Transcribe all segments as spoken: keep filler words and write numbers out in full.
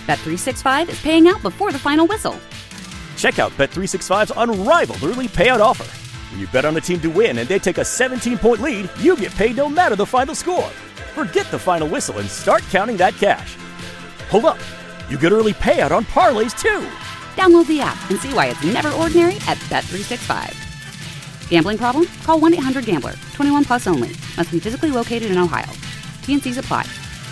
Bet three sixty-five is paying out before the final whistle. Check out Bet three sixty-five's unrivaled early payout offer. When you bet on a team to win and they take a seventeen-point lead, you get paid no matter the final score. Forget the final whistle and start counting that cash. Hold up. You get early payout on parlays, too. Download the app and see why it's never ordinary at Bet three sixty-five. Gambling problem? Call one eight hundred gambler. twenty-one plus only. Must be physically located in Ohio. T N Cs apply.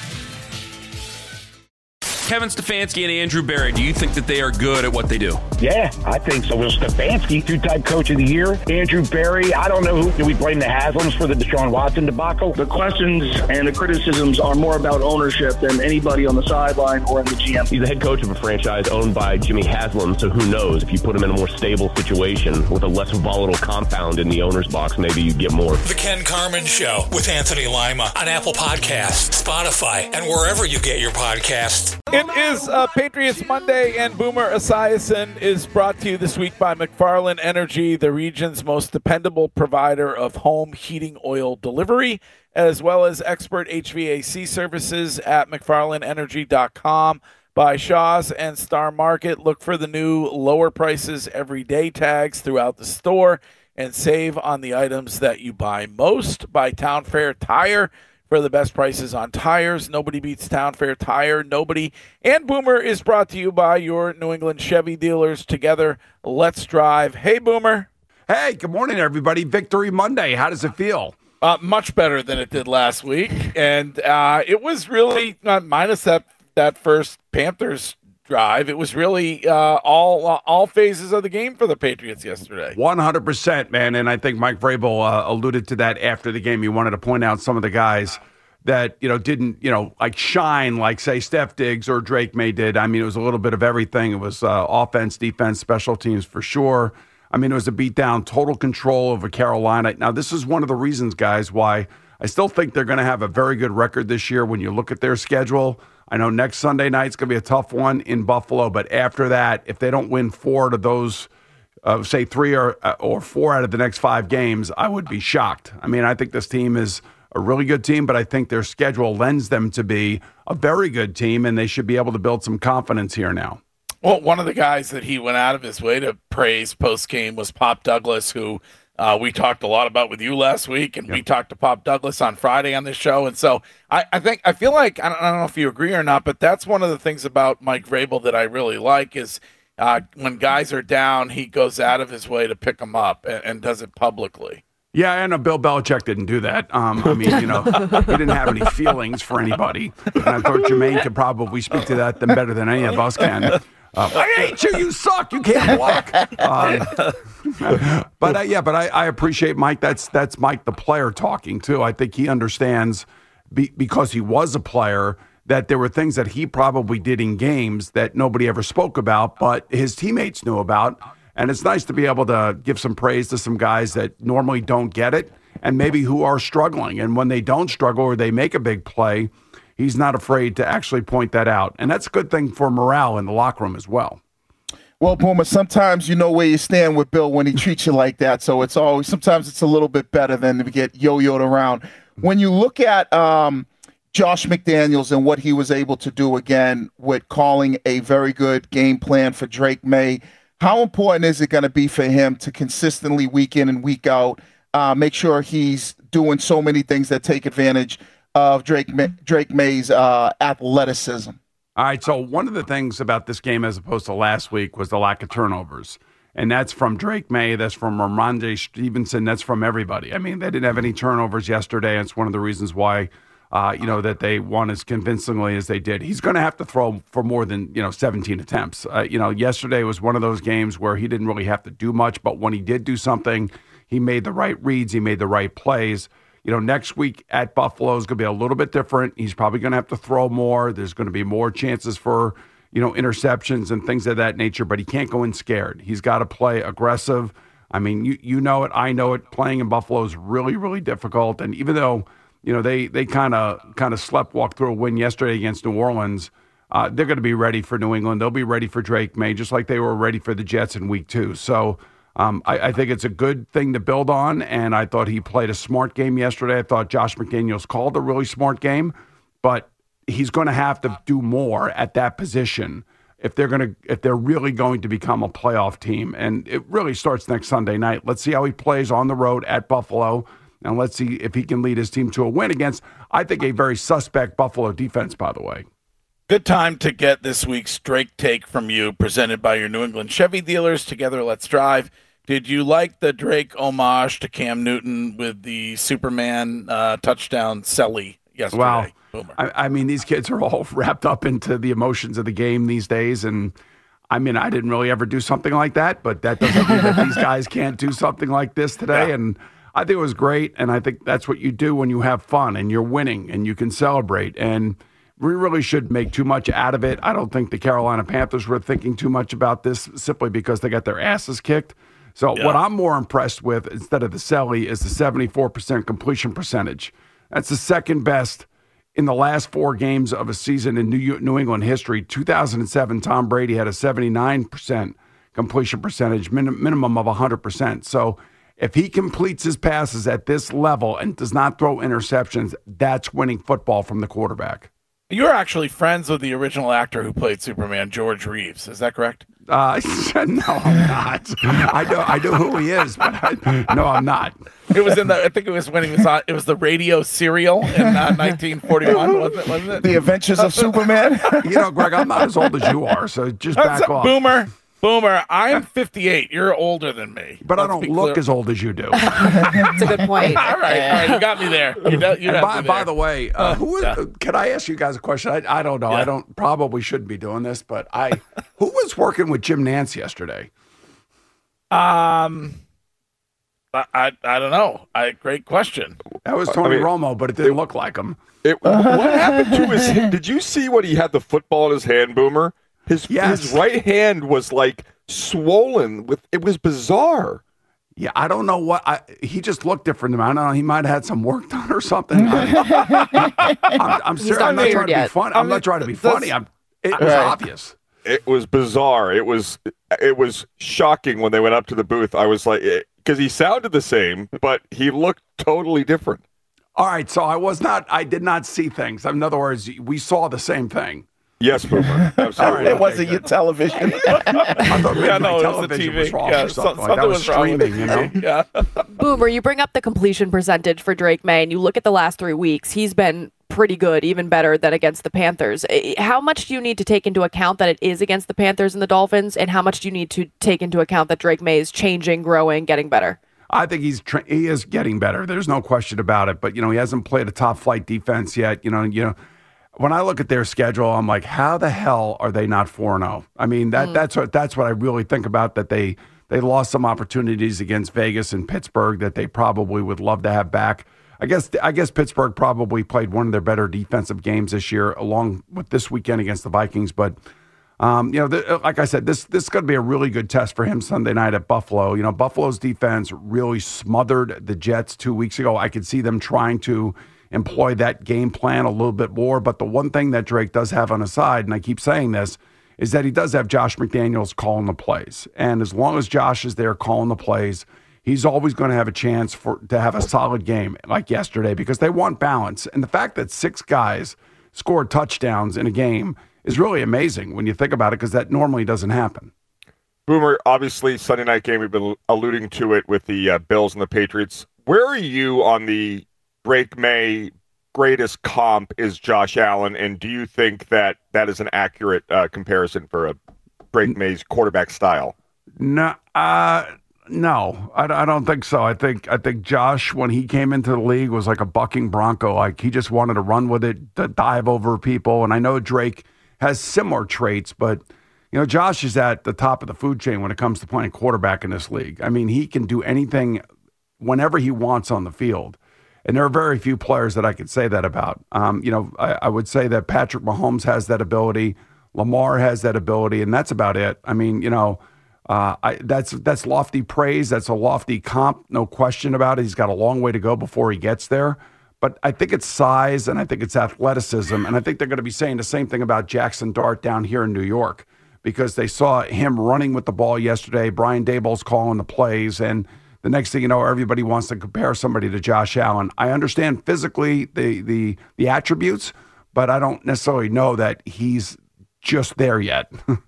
Kevin Stefanski and Andrew Berry, do you think that they are good at what they do? Yeah, I think so. Well, Stefanski, two-time coach of the year. Andrew Berry, I don't know who. Do we blame the Haslams for the Deshaun Watson debacle? The questions and the criticisms are more about ownership than anybody on the sideline or in the G M. He's the head coach of a franchise owned by Jimmy Haslam, so who knows? If you put him in a more stable situation with a less volatile compound in the owner's box, maybe you get more. The Ken Carman Show with Anthony Lima on Apple Podcasts, Spotify, and wherever you get your podcasts. It is uh, Patriots Monday, and Boomer Esiason is brought to you this week by McFarland Energy, the region's most dependable provider of home heating oil delivery, as well as expert H V A C services at mcfarland energy dot com. By Shaw's and Star Market. Look for the new lower prices every day tags throughout the store and save on the items that you buy most. By Town Fair Tire. For the best prices on tires. Nobody beats Town Fair Tire. Nobody. And Boomer is brought to you by your New England Chevy dealers. Together, let's drive. Hey, Boomer. Hey, good morning, everybody. Victory Monday. How does it feel? Uh, much better than it did last week. And uh, it was really, uh, minus that, that first Panthers drive, it was really uh, all uh, all phases of the game for the Patriots yesterday. one hundred percent, man. And I think Mike Vrabel uh, alluded to that after the game. He wanted to point out some of the guys that, you know, didn't, you know, like shine like, say, Steph Diggs or Drake May did. I mean, it was a little bit of everything. It was uh, offense, defense, special teams for sure. I mean, it was a beatdown, total control over Carolina. Now, this is one of the reasons, guys, why I still think they're going to have a very good record this year when you look at their schedule. I know next Sunday night's going to be a tough one in Buffalo, but after that, if they don't win four to those, uh, say three or or four out of the next five games, I would be shocked. I mean, I think this team is a really good team, but I think their schedule lends them to be a very good team, and they should be able to build some confidence here now. Well, one of the guys that he went out of his way to praise post-game was Pop Douglas, who uh, we talked a lot about with you last week, and yep. we talked to Pop Douglas on Friday on this show. And so I, I think I feel like, I don't, I don't know if you agree or not, but that's one of the things about Mike Vrabel that I really like is uh, when guys are down, he goes out of his way to pick them up and, and does it publicly. Yeah, I know Bill Belichick didn't do that. Um, I mean, you know, he didn't have any feelings for anybody. And I thought Jermaine could probably speak to that better than any of us can. Uh, I hate you, you suck, you can't walk. Um, but uh, yeah, but I, I appreciate Mike. That's that's Mike the player talking too. I think he understands be, because he was a player that there were things that he probably did in games that nobody ever spoke about, but his teammates knew about. And it's nice to be able to give some praise to some guys that normally don't get it and maybe who are struggling. And when they don't struggle or they make a big play, he's not afraid to actually point that out. And that's a good thing for morale in the locker room as well. Well, Boomer, sometimes you know where you stand with Bill when he treats you like that. So it's always, sometimes it's a little bit better than to get yo-yoed around. When you look at um, Josh McDaniels and what he was able to do again with calling a very good game plan for Drake May, how important is it going to be for him to consistently week in and week out uh, make sure he's doing so many things that take advantage of Drake May, Drake May's uh, athleticism? All right, so one of the things about this game as opposed to last week was the lack of turnovers. And that's from Drake May, that's from Ramondre Stevenson, that's from everybody. I mean, they didn't have any turnovers yesterday, and it's one of the reasons why Uh, you know, that they won as convincingly as they did. He's going to have to throw for more than, you know, seventeen attempts. Uh, you know, yesterday was one of those games where he didn't really have to do much, but when he did do something, he made the right reads, he made the right plays. You know, next week at Buffalo is going to be a little bit different. He's probably going to have to throw more. There's going to be more chances for, you know, interceptions and things of that nature, but he can't go in scared. He's got to play aggressive. I mean, you you know it, I know it. Playing in Buffalo is really, really difficult, and even though You know, they they kind of kind of slept walk through a win yesterday against New Orleans. Uh, they're going to be ready for New England. They'll be ready for Drake May, just like they were ready for the Jets in week two. So um, I, I think it's a good thing to build on, and I thought he played a smart game yesterday. I thought Josh McDaniels called a really smart game, but he's going to have to do more at that position if they're going to if they're really going to become a playoff team. And it really starts next Sunday night. Let's see how he plays on the road at Buffalo, and let's see if he can lead his team to a win against, I think, a very suspect Buffalo defense, by the way. Good time to get this week's Drake take from you, presented by your New England Chevy dealers. Together, let's drive. Did you like the Drake homage to Cam Newton with the Superman uh, touchdown celly yesterday? Wow. Boomer. I, I mean, these kids are all wrapped up into the emotions of the game these days. And I mean, I didn't really ever do something like that, but that doesn't mean that these guys can't do something like this today. Yeah. And I think it was great. And I think that's what you do when you have fun and you're winning and you can celebrate. And we really should make too much out of it. I don't think the Carolina Panthers were thinking too much about this simply because they got their asses kicked. So yeah. What I'm more impressed with, instead of the celly, is the seventy-four percent completion percentage. That's the second best in the last four games of a season in New, New England history. two thousand seven, Tom Brady had a seventy-nine percent completion percentage, min- minimum of one hundred percent. So if he completes his passes at this level and does not throw interceptions, that's winning football from the quarterback. You're actually friends with the original actor who played Superman, George Reeves. Is that correct? Uh, no, I'm not. I know, I know who he is, but I, no, I'm not. It was in the. I think it was when he was on. It was the radio serial in uh, nineteen forty-one, wasn't it? Wasn't it? The Adventures of Superman. You know, Greg, I'm not as old as you are, so just back That's off. Boomer, Boomer. I'm fifty-eight. You're older than me. But Let's I don't look clear. as old as you do. That's a good point. all right, all right. You got me there. You know, you and got by, me by there. the way, uh, who is, yeah. can I ask you guys a question? I, I don't know. Yeah. I don't probably shouldn't be doing this, but I who was working with Jim Nantz yesterday? Um, I, I I don't know. I great question. That was Tony I mean, Romo, but it didn't it, look like him. It, what happened to his? Did you see what he had the football in his hand, Boomer? His yes. his right hand was like swollen with. It was bizarre. Yeah, I don't know what I, he just looked different to me. I don't know. He might have had some work done or something. I, I'm, I'm, serious. I'm not trying to be funny. I'm I mean, not trying to be funny. I'm, it was right. obvious. It was bizarre. It was it was shocking when they went up to the booth. I was like, because he sounded the same, but he looked totally different. All right, so I was not. I did not see things. In other words, we saw the same thing. Yes, Boomer. Absolutely. It wasn't your television. I thought maybe yeah, my no, it was television the T V. was wrong Yeah, or something. something Like that was, was wrong with streaming, you know? Yeah. Boomer, you bring up the completion percentage for Drake May, and you look at the last three weeks. He's been pretty good, even better than against the Panthers. How much do you need to take into account that it is against the Panthers and the Dolphins, and how much do you need to take into account that Drake May is changing, growing, getting better? I think he's tra- he is getting better. There's no question about it. But you know, he hasn't played a top flight defense yet. You know, you know. When I look at their schedule, I'm like, how the hell are they not four and oh? I mean, that mm. that's what that's what I really think about, that they they lost some opportunities against Vegas and Pittsburgh that they probably would love to have back. I guess I guess Pittsburgh probably played one of their better defensive games this year, along with this weekend against the Vikings. But um, you know, the, like I said, this this is going to be a really good test for him Sunday night at Buffalo. You know, Buffalo's defense really smothered the Jets two weeks ago. I could see them trying to employ that game plan a little bit more. But the one thing that Drake does have on his side, and I keep saying this, is that he does have Josh McDaniels calling the plays. And as long as Josh is there calling the plays, he's always going to have a chance for to have a solid game like yesterday, because they want balance. And the fact that six guys scored touchdowns in a game is really amazing when you think about it, because that normally doesn't happen. Boomer, obviously, Sunday night game, we've been alluding to it with the uh, Bills and the Patriots. Where are you on the Drake May greatest comp is Josh Allen, and do you think that that is an accurate uh, comparison for a Drake May's quarterback style? No, uh, no, I, I don't think so. I think I think Josh, when he came into the league, was like a bucking bronco. Like, he just wanted to run with it, to dive over people. And I know Drake has similar traits, but you know, Josh is at the top of the food chain when it comes to playing quarterback in this league. I mean, he can do anything whenever he wants on the field. And there are very few players that I could say that about. Um, you know, I, I would say that Patrick Mahomes has that ability. Lamar has that ability, and that's about it. I mean, you know, uh, I, that's that's lofty praise. That's a lofty comp, no question about it. He's got a long way to go before he gets there. But I think it's size, and I think it's athleticism, and I think they're going to be saying the same thing about Jackson Dart down here in New York, because they saw him running with the ball yesterday. Brian Daboll's calling the plays, and the next thing you know, everybody wants to compare somebody to Josh Allen. I understand physically the the the attributes, but I don't necessarily know that he's just there yet.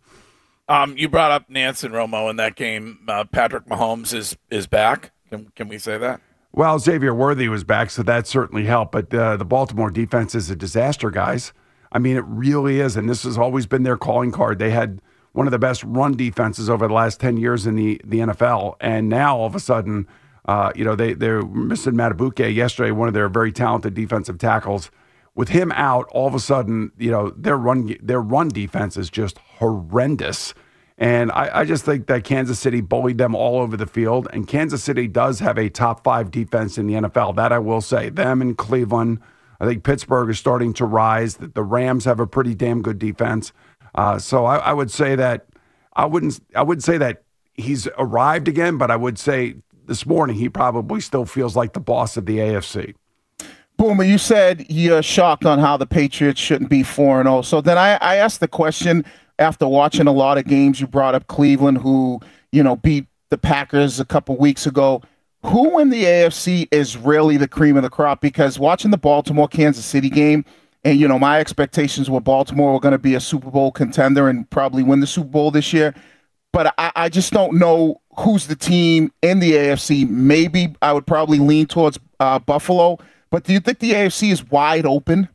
um, you brought up Nance and Romo in that game. Uh, Patrick Mahomes is is back. Can, can we say that? Well, Xavier Worthy was back, so that certainly helped. But uh, the Baltimore defense is a disaster, guys. I mean, it really is, and this has always been their calling card. They had one of the best run defenses over the last ten years in the, the N F L, and now all of a sudden, uh, you know, they, they're missing Matabuke yesterday, one of their very talented defensive tackles. With him out, all of a sudden, you know, their run their run defense is just horrendous. And I, I just think that Kansas City bullied them all over the field. And Kansas City does have a top five defense in the N F L. That I will say. Them and Cleveland. I think Pittsburgh is starting to rise. The Rams have a pretty damn good defense. Uh, so I, I would say that I wouldn't I wouldn't say that he's arrived again, but I would say this morning he probably still feels like the boss of the A F C. Boomer, you said you're shocked on how the Patriots shouldn't be four and oh. So then I, I asked the question after watching a lot of games. You brought up Cleveland, who, you know, beat the Packers a couple weeks ago. Who in the A F C is really the cream of the crop? Because watching the Baltimore-Kansas City game, and, you know, my expectations were Baltimore were going to be a Super Bowl contender and probably win the Super Bowl this year. But I, I just don't know who's the team in the A F C. Maybe I would probably lean towards uh, Buffalo. But do you think the A F C is wide open?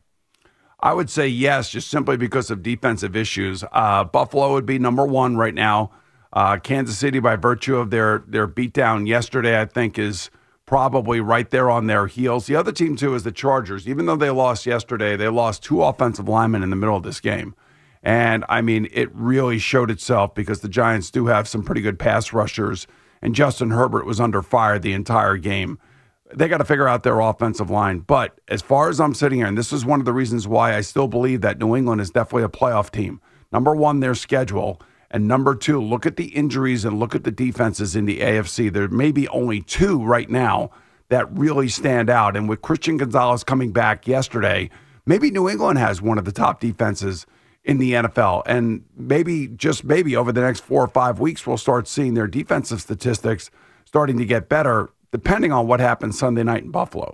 I would say yes, just simply because of defensive issues. Uh, Buffalo would be number one right now. Uh, Kansas City, by virtue of their their beatdown yesterday, I think is probably right there on their heels. The other team, too, is the Chargers. Even though they lost yesterday, they lost two offensive linemen in the middle of this game. And, I mean, it really showed itself because the Giants do have some pretty good pass rushers, and Justin Herbert was under fire the entire game. They got to figure out their offensive line. But as far as I'm sitting here, and this is one of the reasons why I still believe that New England is definitely a playoff team. Number one, their schedule. And number two, look at the injuries and look at the defenses in the A F C. There may be only two right now that really stand out. And with Christian Gonzalez coming back yesterday, maybe New England has one of the top defenses in the N F L. And maybe, just maybe, over the next four or five weeks, we'll start seeing their defensive statistics starting to get better, depending on what happens Sunday night in Buffalo.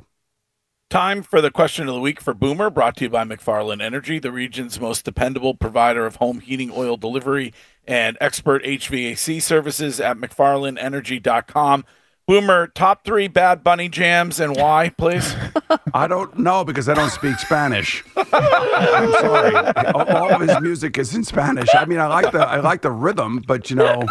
Time for the question of the week for Boomer, brought to you by McFarland Energy, the region's most dependable provider of home heating oil delivery and expert H V A C services at mcfarland energy dot com. Boomer, top three Bad Bunny jams and why, please? I don't know because I don't speak Spanish. I'm sorry. All of his music is in Spanish. I mean, I like the I like the rhythm, but you know,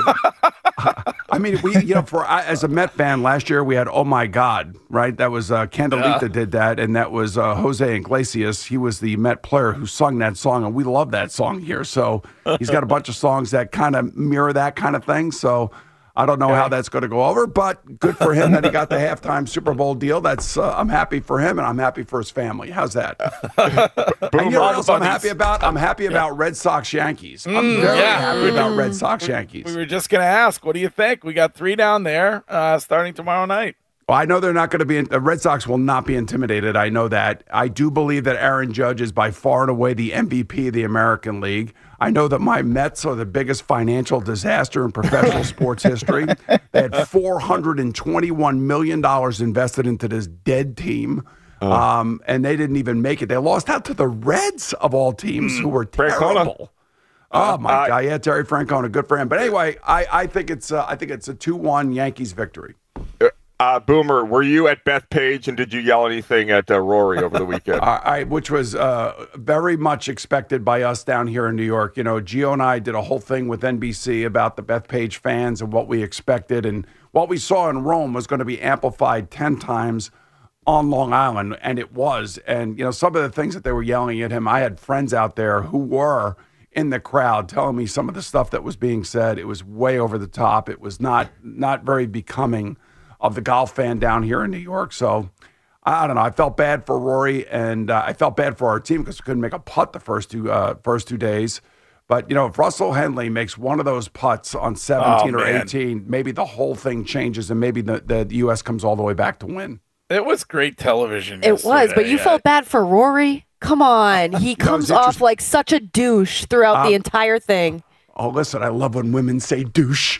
I mean, we you know, for as a Met fan last year we had Oh My God, right? That was uh, Candelita yeah. did that, and that was uh, Jose Iglesias. He was the Met player who sung that song, and we love that song here. So he's got a bunch of songs that kind of mirror that kind of thing. So. I don't know okay. how that's going to go over, but good for him that he got the halftime Super Bowl deal. That's uh, I'm happy for him, and I'm happy for his family. How's that? And you know what else I'm happy about? I'm happy about yeah. Red Sox Yankees. I'm mm, very yeah. happy about Red Sox Yankees. We were just going to ask, what do you think? We got three down there uh, starting tomorrow night. Well, I know they're not going to be. The Red Sox will not be intimidated. I know that. I do believe that Aaron Judge is by far and away the M V P of the American League. I know that my Mets are the biggest financial disaster in professional sports history. They had four hundred twenty-one million dollars invested into this dead team, oh. um, and they didn't even make it. They lost out to the Reds, of all teams, mm. who were terrible. Oh, my uh, God. Yeah, Terry Francona. Good for him. But anyway, I, I think it's uh, I think it's a two one Yankees victory. Uh, Boomer, were you at Bethpage and did you yell anything at uh, Rory over the weekend? uh, I, which was uh, very much expected by us down here in New York. You know, Gio and I did a whole thing with N B C about the Bethpage fans and what we expected. And what we saw in Rome was going to be amplified ten times on Long Island, and it was. And, you know, some of the things that they were yelling at him, I had friends out there who were in the crowd telling me some of the stuff that was being said. It was way over the top. It was not not very becoming of the golf fan down here in New York. So, I don't know. I felt bad for Rory, and uh, I felt bad for our team because we couldn't make a putt the first two uh, first two days. But, you know, if Russell Henley makes one of those putts on seventeen oh, or man. eighteen, maybe the whole thing changes and maybe the, the U S comes all the way back to win. It was great television. It was, but you yeah. felt bad for Rory? Come on. He comes no, off like such a douche throughout um, the entire thing. Oh, listen, I love when women say douche.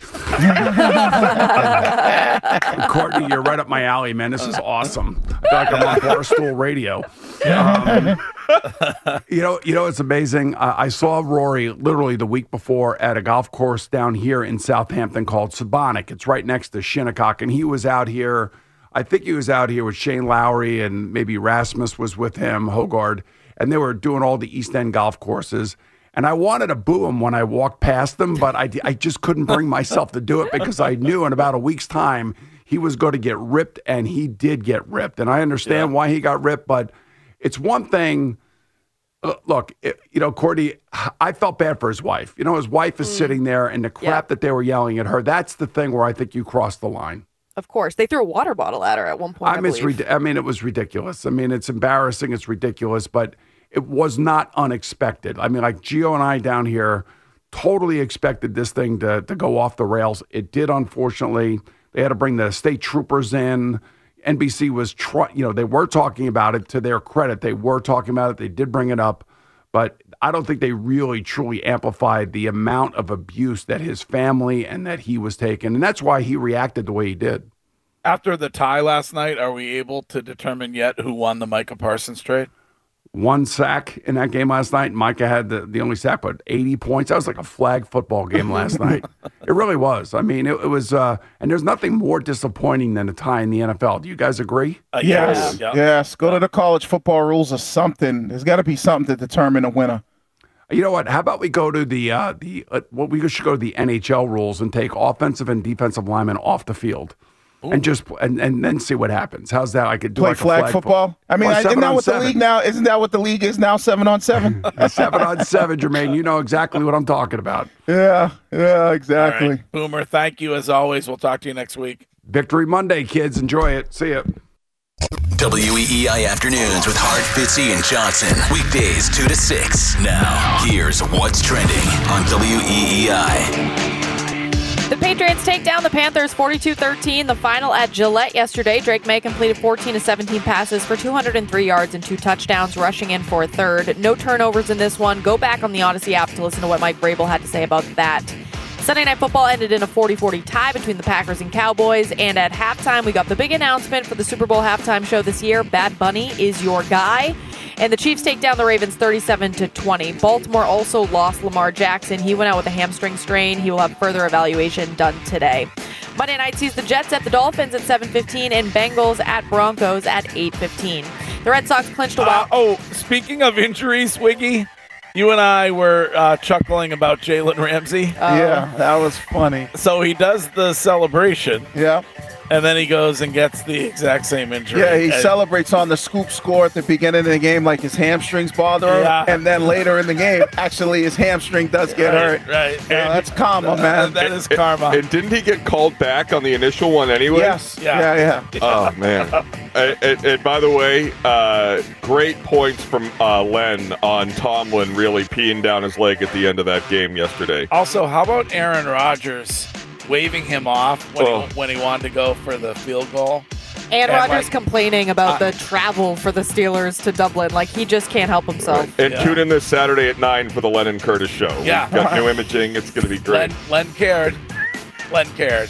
Courtney, you're right up my alley, man. This is awesome. I feel like I'm on Barstool Radio. Um, you know, you know, it's amazing. Uh, I saw Rory literally the week before at a golf course down here in Southampton called Sabonic. It's right next to Shinnecock, and he was out here. I think he was out here with Shane Lowry, and maybe Rasmus was with him, Hogard, and they were doing all the East End golf courses. And I wanted to boo him when I walked past them, but I, I just couldn't bring myself to do it because I knew in about a week's time he was going to get ripped, and he did get ripped. And I understand yeah. why he got ripped, but it's one thing. Look, it, you know, Courtney, I felt bad for his wife. You know, his wife is mm. sitting there, and the crap yeah. that they were yelling at her, that's the thing where I think you crossed the line. Of course. They threw a water bottle at her at one point, I, I mean, it's I mean, it was ridiculous. I mean, it's embarrassing. It's ridiculous, but it was not unexpected. I mean, like Gio and I down here totally expected this thing to, to go off the rails. It did, unfortunately. They had to bring the state troopers in. N B C was, try, you know, they were talking about it. To their credit, they were talking about it. They did bring it up. But I don't think they really, truly amplified the amount of abuse that his family and that he was taking. And that's why he reacted the way he did. After the tie last night, are we able to determine yet who won the Micah Parsons trade? One sack in that game last night. Micah had the, the only sack, but eighty points. That was like a flag football game last night. It really was. I mean, it, it was, uh, and there's nothing more disappointing than a tie in the N F L. Do you guys agree? Uh, yes. Yeah. Yes. Go to the college football rules or something. There's got to be something to determine a winner. You know what? How about we go to the, uh, the uh, well, we should go to the N H L rules and take offensive and defensive linemen off the field. Ooh. And just and, and then see what happens. How's that? I could do play like flag, flag football. Fo- I mean, I, isn't that what seven. the league now? Isn't that what the league is now? Seven on seven. Seven on seven, Jermaine. You know exactly what I'm talking about. Yeah, yeah, exactly. Right. Boomer, thank you as always. We'll talk to you next week. Victory Monday, kids. Enjoy it. See ya. W E E I Afternoons with Hart, Fitzy, and Johnson. Weekdays two to six. Now, here's what's trending on W E E I. The Patriots take down the Panthers forty-two thirteen. The final at Gillette yesterday. Drake May completed fourteen to seventeen passes for two hundred three yards and two touchdowns, rushing in for a third. No turnovers in this one. Go back on the Odyssey app to listen to what Mike Vrabel had to say about that. Sunday Night Football ended in a forty forty tie between the Packers and Cowboys. And at halftime, we got the big announcement for the Super Bowl halftime show this year. Bad Bunny is your guy. And the Chiefs take down the Ravens thirty-seven to twenty. Baltimore also lost Lamar Jackson. He went out with a hamstring strain. He will have further evaluation done today. Monday night sees the Jets at the Dolphins at seven fifteen and Bengals at Broncos at eight fifteen. The Red Sox clinched a wild. Uh, oh, speaking of injuries, Wiggy, you and I were uh, chuckling about Jalen Ramsey. Uh, yeah, that was funny. So he does the celebration. Yeah. And then he goes and gets the exact same injury. Yeah, he and celebrates on the scoop score at the beginning of the game like his hamstrings bother him. Yeah. And then later in the game, actually his hamstring does get right, hurt. Right. Yeah, that's karma, man. That is karma. And didn't he get called back on the initial one anyway? Yes. Yeah, yeah. yeah. Oh, man. and, and, and by the way, uh, great points from uh, Len on Tomlin really peeing down his leg at the end of that game yesterday. Also, how about Aaron Rodgers waving him off when, oh. he, when he wanted to go for the field goal? And, and Rodgers like, complaining about uh, the travel for the Steelers to Dublin. Like, he just can't help himself. And yeah. tune in this Saturday at nine for the Lennon Curtis show. Yeah. We've got new imaging. It's going to be great. Len, Len cared. Len cared.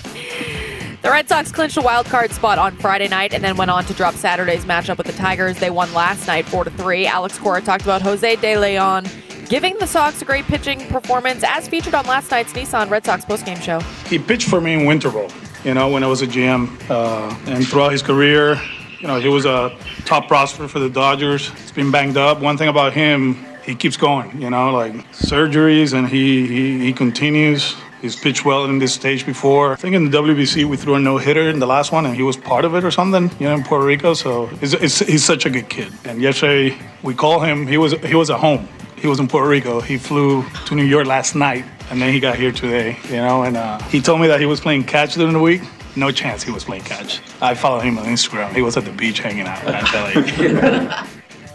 The Red Sox clinched a wild card spot on Friday night and then went on to drop Saturday's matchup with the Tigers. They won last night four to three. Alex Cora talked about Jose De Leon giving the Sox a great pitching performance, as featured on last night's Nissan Red Sox postgame show. He pitched for me in winter ball, you know, when I was a G M. Uh, and throughout his career, you know, he was a top prospect for the Dodgers. He's been banged up. One thing about him, he keeps going, you know, like surgeries, and he, he, he continues. He's pitched well in this stage before. I think in the W B C we threw a no-hitter in the last one, and he was part of it or something, you know, in Puerto Rico. So it's, it's, he's such a good kid. And yesterday we called him. He was he was at home. He was in Puerto Rico. He flew to New York last night, and then he got here today, you know. And uh, he told me that he was playing catch during the week. No chance he was playing catch. I followed him on Instagram. He was at the beach hanging out. Like,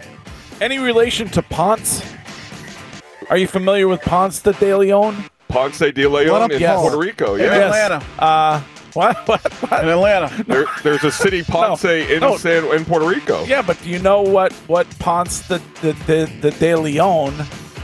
any relation to Ponce? Are you familiar with Ponce de Leon? Ponce de Leon in yes. Puerto Rico, yeah. In Atlanta. Uh, what? What? What? In Atlanta. There, there's a city Ponce no, in no. San, in Puerto Rico. Yeah, but do you know what, what Ponce de, de, de, de, de Leon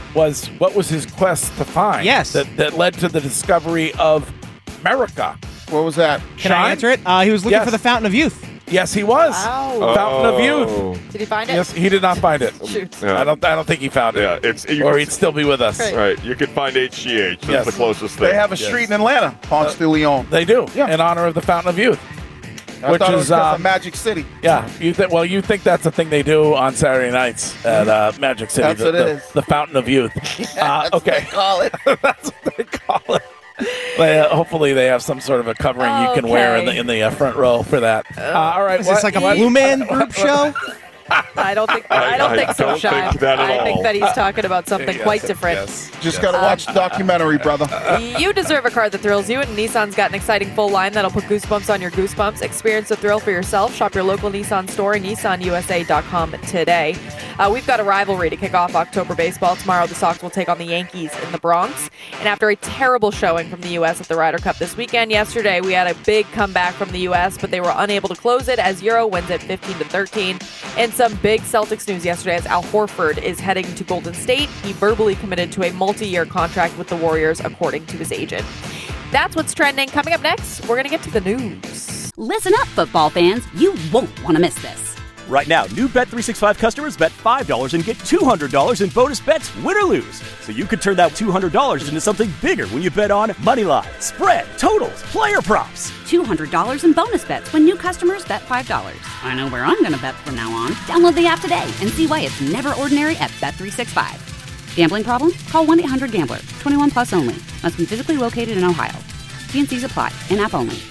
was what was his quest to find? Yes. That, that led to the discovery of America. What was that? Can I answer it? Uh, he was looking Yes. for the Fountain of Youth. Yes, he was. Wow. Fountain of Oh. Youth. Did he find it? Yes, he did not find it. Shoot. Yeah. I don't. I don't think he found it. Yeah, it's you or can- he'd still be with us. Right. Right, you can find H G H. That's Yes. the closest thing. They have a street in Atlanta, Ponce de Leon. They do. Yeah. In honor of the Fountain of Youth. I which thought it is was 'cause um, of Magic City. Yeah, you think? Well, you think that's a thing they do on Saturday nights at uh, Magic City? That's the, what it the, is. the Fountain of Youth. uh, That's what okay, they call it. that's what they call it. They, uh, hopefully, they have some sort of a covering you can wear in the in the uh, front row for that. Uh, all right, Is this like a Blue Man Group show? I don't think I don't I think so, don't Sean. think that at I think all. that he's talking about something Yes, quite different. yes, Just yes. got to watch the documentary, brother. You deserve a car that thrills you, and Nissan's got an exciting full line that'll put goosebumps on your goosebumps. Experience the thrill for yourself. Shop your local Nissan store at Nissan U S A dot com today. Uh, we've got a rivalry to kick off October baseball. Tomorrow, the Sox will take on the Yankees in the Bronx. And after a terrible showing from the U S at the Ryder Cup this weekend, yesterday we had a big comeback from the U S, but they were unable to close it as Euro wins at fifteen to thirteen. And some big Celtics news yesterday as Al Horford is heading to Golden State. He verbally committed to a multi-year contract with the Warriors, according to his agent. That's what's trending. Coming up next, we're going to get to the news. Listen up, football fans. You won't want to miss this. Right now, new Bet three sixty-five customers bet five dollars and get two hundred dollars in bonus bets, win or lose. So you could turn that two hundred dollars into something bigger when you bet on money line, spread, totals, player props. two hundred dollars in bonus bets when new customers bet five dollars. I know where I'm going to bet from now on. Download the app today and see why it's never ordinary at Bet three sixty-five. Gambling problem? Call one eight hundred gambler. twenty-one plus only. Must be physically located in Ohio. T and C's apply. In-app only.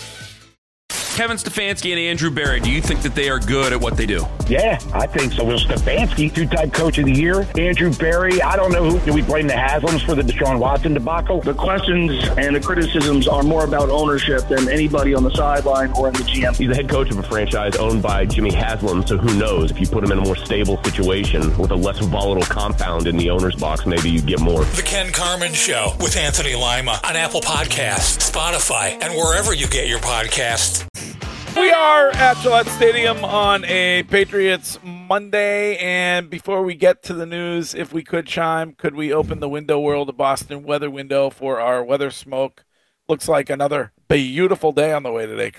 Kevin Stefanski and Andrew Berry, do you think that they are good at what they do? Yeah, I think so. Will Stefanski, two-time coach of the year. Andrew Berry, I don't know who. Do we blame the Haslams for the Deshaun Watson debacle? The questions and the criticisms are more about ownership than anybody on the sideline or in the G M. He's the head coach of a franchise owned by Jimmy Haslam, so who knows? If you put him in a more stable situation with a less volatile compound in the owner's box, maybe you'd get more. The Ken Carmen Show with Anthony Lima on Apple Podcasts, Spotify, and wherever you get your podcasts. We are at Gillette Stadium on a Patriots Monday, and before we get to the news, if we could chime, could we open the Window World of Boston weather window for our weather smoke? Looks like another beautiful day on the way today.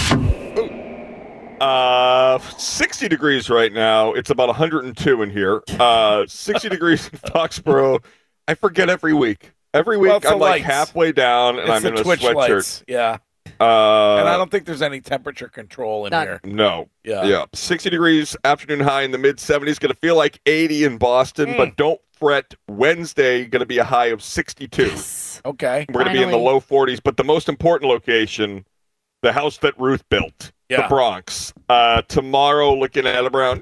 Uh, sixty degrees right now. It's about one hundred two in here. Uh, sixty degrees in Foxborough. I forget every week. Every week Well, it's I'm the like lights. halfway down and It's I'm the in a Twitch sweatshirt. lights, yeah. Uh, and I don't think there's any temperature control in None. here. No. Yeah. Yeah. sixty degrees, afternoon high in the mid seventies. Going to feel like eighty in Boston, Mm. but don't fret. Wednesday, going to be a high of sixty-two. Okay. We're going to be in the Finally. low forties, but the most important location, the house that Ruth built, Yeah. the Bronx. Uh, tomorrow, looking at around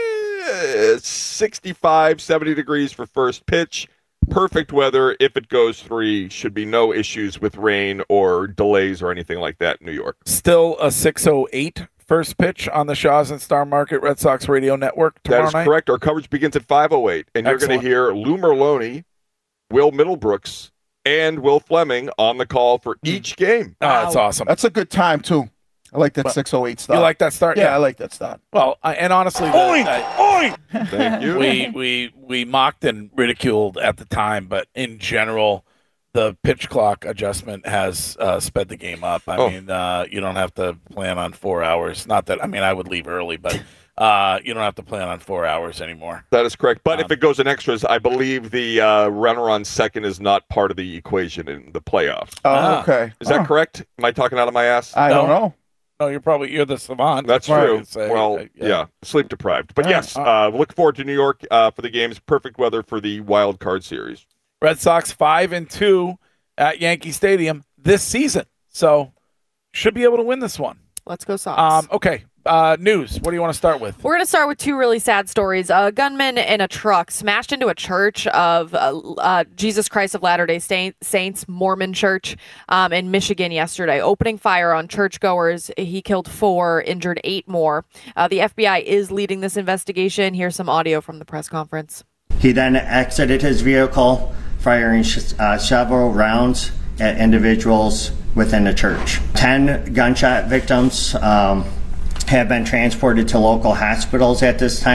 eh, sixty-five, seventy degrees for first pitch. Perfect weather. If it goes three, should be no issues with rain or delays or anything like that in New York. Still a six oh eight first pitch on the Shaw's and Star Market Red Sox radio network tomorrow That is night. correct. Our coverage begins at five oh eight, and you're going Excellent. to hear Lou Merloni, Will Middlebrooks, and Will Fleming on the call for each game. Oh, that's awesome. That's a good time, too. I like that Well, six oh eight start. You like that start? Yeah, I like that start. Well, I, and honestly, the, Oink, I- Thank you. we we we mocked and ridiculed at the time, but in general, the pitch clock adjustment has uh, sped the game up. I Oh. mean, uh, you don't have to plan on four hours. Not that I mean, I would leave early, but uh, you don't have to plan on four hours anymore. That is correct. But Um, if it goes in extras, I believe the uh, runner on second is not part of the equation in the playoffs. Oh, Ah. okay. Is that Oh, correct? Am I talking out of my ass? I don't No. know. No, you're probably you're the savant. That's what I true. would say. Well, Uh, yeah. sleep deprived. But All right. yes, uh, look forward to New York uh, for the games. Perfect weather for the wild card series. Red Sox five and two at Yankee Stadium this season, so should be able to win this one. Let's go Sox. Um, okay, uh, news. What do you want to start with? We're going to start with two really sad stories. A gunman in a truck smashed into a church of uh, uh, Jesus Christ of Latter-day Saints, Mormon church um, in Michigan yesterday, opening fire on churchgoers. He killed four, injured eight more. Uh, the F B I is leading this investigation. Here's some audio from the press conference. He then exited his vehicle, firing sh- uh, several rounds at individuals within the church. Ten gunshot victims um, have been transported to local hospitals at this time.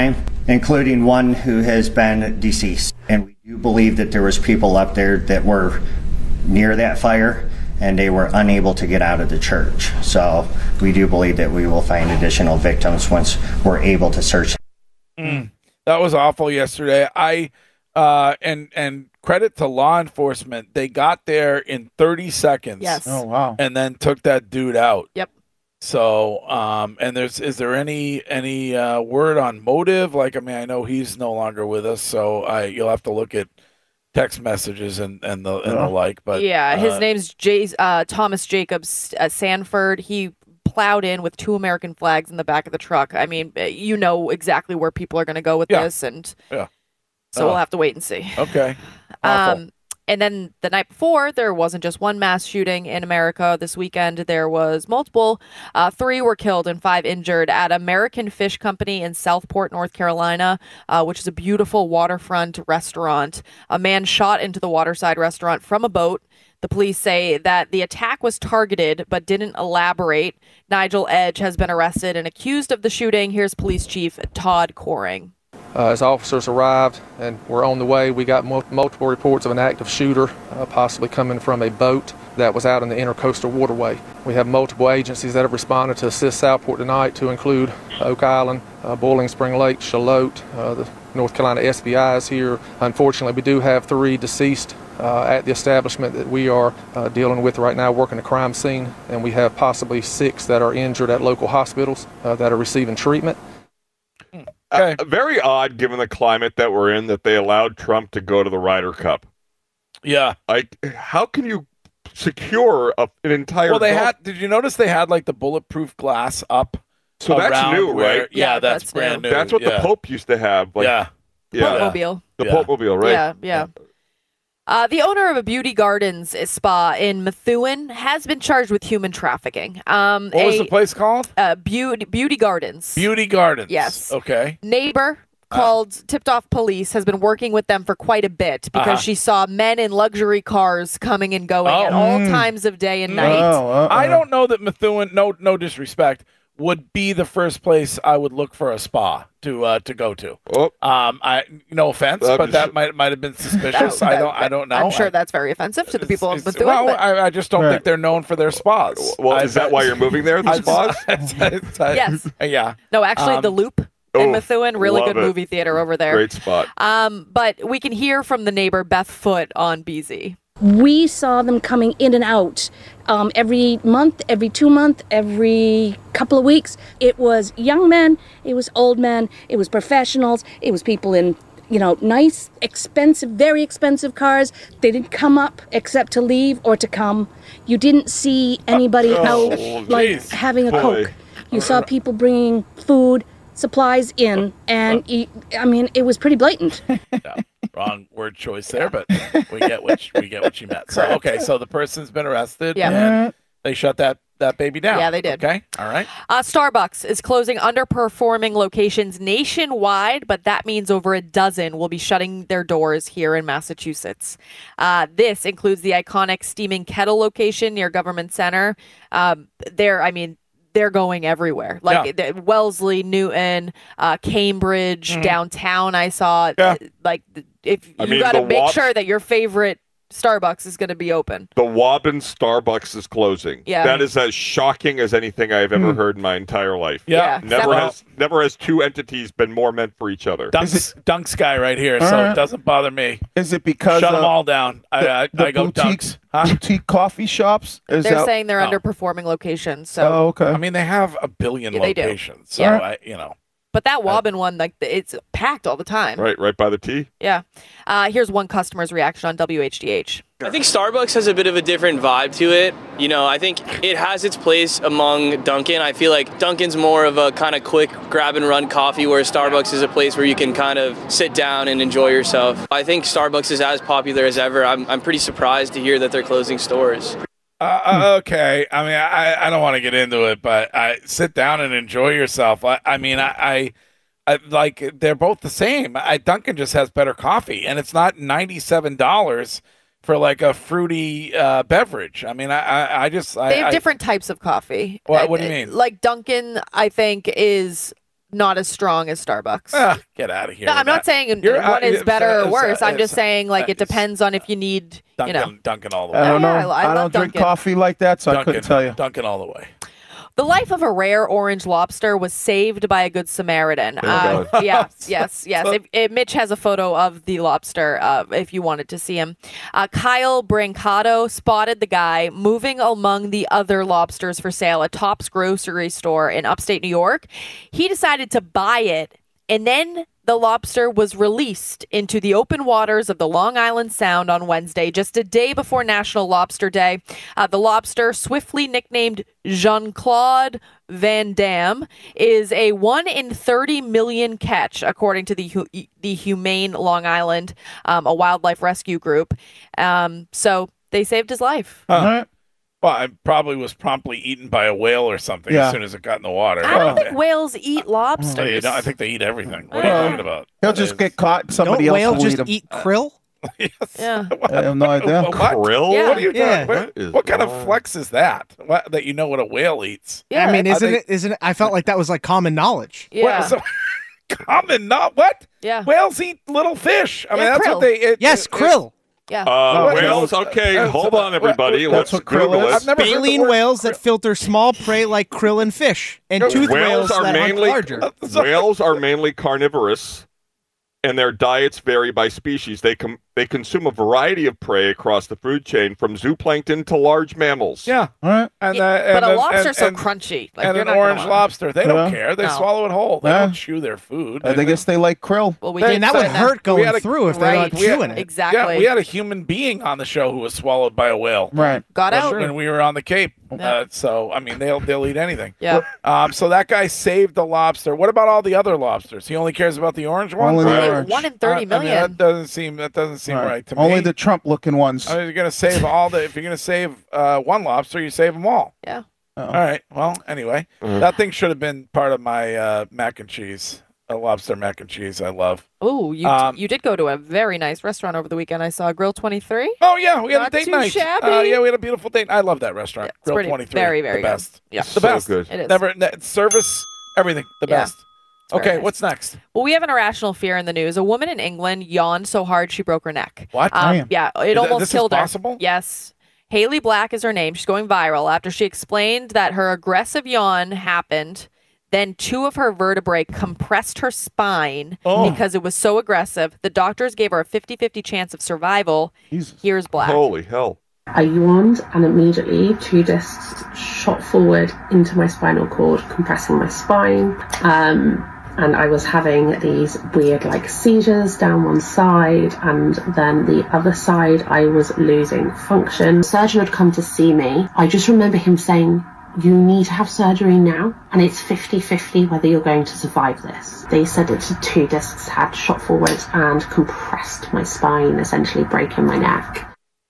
including one who has been deceased. And we do believe that there was people up there that were near that fire and they were unable to get out of the church. So we do believe that we will find additional victims once we're able to search. Mm, that was awful yesterday. I uh, and and credit to law enforcement. They got there in thirty seconds. Yes. Oh, wow. And then took that dude out. Yep. So, um, and there's is there any any uh, word on motive? Like, I mean, I know he's no longer with us, so I you'll have to look at text messages and and the and the like. But yeah, his uh, name's Jay, uh, Thomas Jacobs uh, Sanford. He plowed in with two American flags in the back of the truck. I mean, you know exactly where people are going to go with Yeah. this, and yeah. so Oh. we'll have to wait and see. Okay. Awful. Um, and then the night before, there wasn't just one mass shooting in America. This weekend, there was multiple. Uh, three were killed and five injured at American Fish Company in Southport, North Carolina, uh, which is a beautiful waterfront restaurant. A man shot into the waterside restaurant from a boat. The police say that the attack was targeted but didn't elaborate. Nigel Edge has been arrested and accused of the shooting. Here's Police Chief Todd Coring. Uh, as officers arrived and were on the way, we got mul- multiple reports of an active shooter, uh, possibly coming from a boat that was out in the intercoastal waterway. We have multiple agencies that have responded to assist Southport tonight, to include Oak Island, uh, Boiling Spring Lake, Shallotte, uh, the North Carolina S B I is here. Unfortunately, we do have three deceased uh, at the establishment that we are uh, dealing with right now, working the crime scene, and we have possibly six that are injured at local hospitals uh, that are receiving treatment. Uh, very odd, given the climate that we're in, that they allowed Trump to go to the Ryder Cup. Yeah. Like, how can you secure a, an entire? Well, they golf- had. Did you notice they had like the bulletproof glass up? So that's around new, where- right? Yeah, Yeah, that's, that's brand new. That's what yeah. the Pope used to have. Like, yeah. yeah, Popemobile. the Yeah. Popemobile, right? Yeah, yeah. Uh, the owner of a beauty gardens spa in Methuen has been charged with human trafficking. Um, What was a- the place called? Uh, beauty Beauty Gardens. Beauty Gardens. Yes. Okay. Neighbor called, tipped off police, has been working with them for quite a bit because Uh-huh. she saw men in luxury cars coming and going at Oh. all Mm. times of day and night. Oh, uh-uh. I don't know that Methuen. No, no disrespect. Would be the first place I would look for a spa to uh, to go to. Oh. Um, I no offense, I'm but just- that might might have been suspicious. I don't I don't know. I'm sure I, that's very offensive to the people of it's- Methuen. well, but- I, I just don't Right. think they're known for their spas. Well, I- is that why you're moving there? The I- spas? I- Yes. Yeah. no, actually, Um, the Loop in oh, Methuen, really love good it. movie theater over there. Great spot. Um, but we can hear from the neighbor Beth Foote on B Z. We saw them coming in and out um, every month, every two months, every couple of weeks. It was young men, it was old men, it was professionals, it was people in, you know, nice, expensive, very expensive cars. They didn't come up except to leave or to come. You didn't see anybody Oh, out like geez. having a Boy. Coke. You saw people bringing food, supplies in, and you, I mean, it was pretty blatant. Yeah, wrong word choice there, but we get what we get what you meant. So okay, so the person's been arrested. Yeah. and they shut that that baby down. Yeah, they did. Okay, all right. Uh, Starbucks is closing underperforming locations nationwide, but that means over a dozen will be shutting their doors here in Massachusetts. Uh, this includes the iconic Steaming Kettle location near Government Center. Um, there, I mean, they're going everywhere. Like Yeah. the- Wellesley, Newton, uh, Cambridge, Mhm. downtown. I saw. Yeah. uh, Like if I you mean, got to the make Wa- sure that your favorite Starbucks is going to be open. The Wobbin Starbucks is closing. Yeah. That is as shocking as anything I've ever heard in my entire life. Yeah. Yeah. Never That- has never has two entities been more meant for each other. Dunks, Dunks guy right here, so Uh, it doesn't bother me. Is it because Shut them uh, all down. I, the, I, the I go boutique, Dunks. Huh? boutique coffee shops? Is They're that, saying they're Oh. underperforming locations. So, Oh, okay. I mean, they have a billion Yeah, they do. locations, so Yeah. I, you know. but that Wobbin one, like it's packed all the time. Right, right by the T. Yeah. Uh, here's one customer's reaction on W H D H. I think Starbucks has a bit of a different vibe to it. You know, I think it has its place among Dunkin'. I feel like Dunkin's more of a kind of quick grab and run coffee, where Starbucks is a place where you can kind of sit down and enjoy yourself. I think Starbucks is as popular as ever. I'm, I'm pretty surprised to hear that they're closing stores. Uh, uh, okay. I mean, I, I don't want to get into it, but I sit down and enjoy yourself. I, I mean, I, I, I like they're both the same. I Dunkin' just has better coffee, and it's not ninety-seven dollars for like a fruity uh, beverage. I mean, I, I, I just I, They have I- different types of coffee. What- Uh, what do you mean? Like Dunkin', I think, is not as strong as Starbucks. Ah, get out of here. No, I'm not saying You're- one uh, is better it's- or worse. I'm it's- just saying like it depends on if you need, you know. Dunkin', Dunkin' all the way. I don't know. Yeah, I I, love don't drink Dunkin'. coffee like that, so I Dunkin', couldn't tell you. Dunkin' all the way. The life of a rare orange lobster was saved by a good Samaritan. Oh, uh, God. yes, yes, yes. If, if Mitch has a photo of the lobster uh, if you wanted to see him. Uh, Kyle Brancato spotted the guy moving among the other lobsters for sale at Tops grocery store in upstate New York. He decided to buy it, and then the lobster was released into the open waters of the Long Island Sound on Wednesday, just a day before National Lobster Day. Uh, the lobster, swiftly nicknamed Jean-Claude Van Damme, is a one in thirty million catch, according to the hu- the Humane Long Island, um, a wildlife rescue group. Um, so they saved his life. Huh. Well, I probably was promptly eaten by a whale or something Yeah. as soon as it got in the water. I don't think whales eat Oh, lobsters. you know, I think they eat everything. What are you Well, talking about? He'll just get caught and somebody Don't else whales will just eat him. eat krill? Yeah. I have no idea. What? Krill? Yeah. What are you Yeah. talking? What What, is what kind of wrong? flex is that? What, that you know what a whale eats? Yeah. I mean, I isn't think- it? Isn't it? I felt like that was like common knowledge. Yeah. What, so, common, not what? Yeah. Whales eat little fish. I mean, Yeah, that's krill. what they. It, Yes, it- krill. Yeah. Uh, What? whales, okay, Uh, hold so- on, everybody. That's Let's what krill Google is? it. I've never heard the Baleen word whales krill. that filter small prey like krill and fish, and Whales tooth whales, are that mainly hunt larger. whales are mainly carnivorous, and their diets vary by species. They com- they consume a variety of prey across the food chain, from zooplankton to large mammals. Yeah. All right. And, Yeah, uh, and but a and- lobster's and, so and, crunchy. Like, and you're an not gonna orange wanna- lobster, they don't Yeah. care. They No. swallow it whole. They Yeah. don't chew their food. I guess they like krill. Well, we They- did And that would find hurt going had a- through if they're right. not We had- chewing it. Exactly. Yeah, we had a human being on the show who was swallowed by a whale. Right. Got when, out. when we were on the Cape. Yeah. Uh, so I mean, they'll they'll eat anything. Yeah. Um. So that guy saved the lobster. What about all the other lobsters? He only cares about the orange one. Only the Only orange. one in Uh, thirty I mean, million. that doesn't seem that doesn't seem right, to Only me. the Trump-looking ones. I mean, you're gonna save all the. If you're gonna save uh, one lobster, you save them all. Yeah. All right. Well, anyway, Mm. that thing should have been part of my uh, mac and cheese. A lobster mac and cheese. I love. Oh, you Um, you did go to a very nice restaurant over the weekend. I saw Grill twenty-three. Oh yeah, we had Not a date too night. shabby. Uh, yeah, we had a beautiful date. I love that restaurant. it's Grill pretty- twenty-three. very, very the good. best. Yeah. the So best. good. It is. Never ne- service, everything. The Yeah. best. very Okay, nice. what's next? Well, we have an irrational fear in the news. A woman in England yawned so hard she broke her neck. What? Um, Damn. yeah, it Is that- almost this is killed her. possible? Yes. Haley Black is her name. She's going viral after she explained that her aggressive yawn happened. Then two of her vertebrae compressed her spine Oh. because it was so aggressive. The doctors gave her a fifty-fifty chance of survival. Jesus. Here's Black. Holy hell. I yawned and immediately two discs shot forward into my spinal cord, compressing my spine. Um, and I was having these weird like seizures down one side, and then the other side I was losing function. The surgeon had come to see me. I just remember him saying, "You need to have surgery now, and it's fifty-fifty whether you're going to survive this." They said that the two discs had shot forward and compressed my spine, essentially breaking my neck.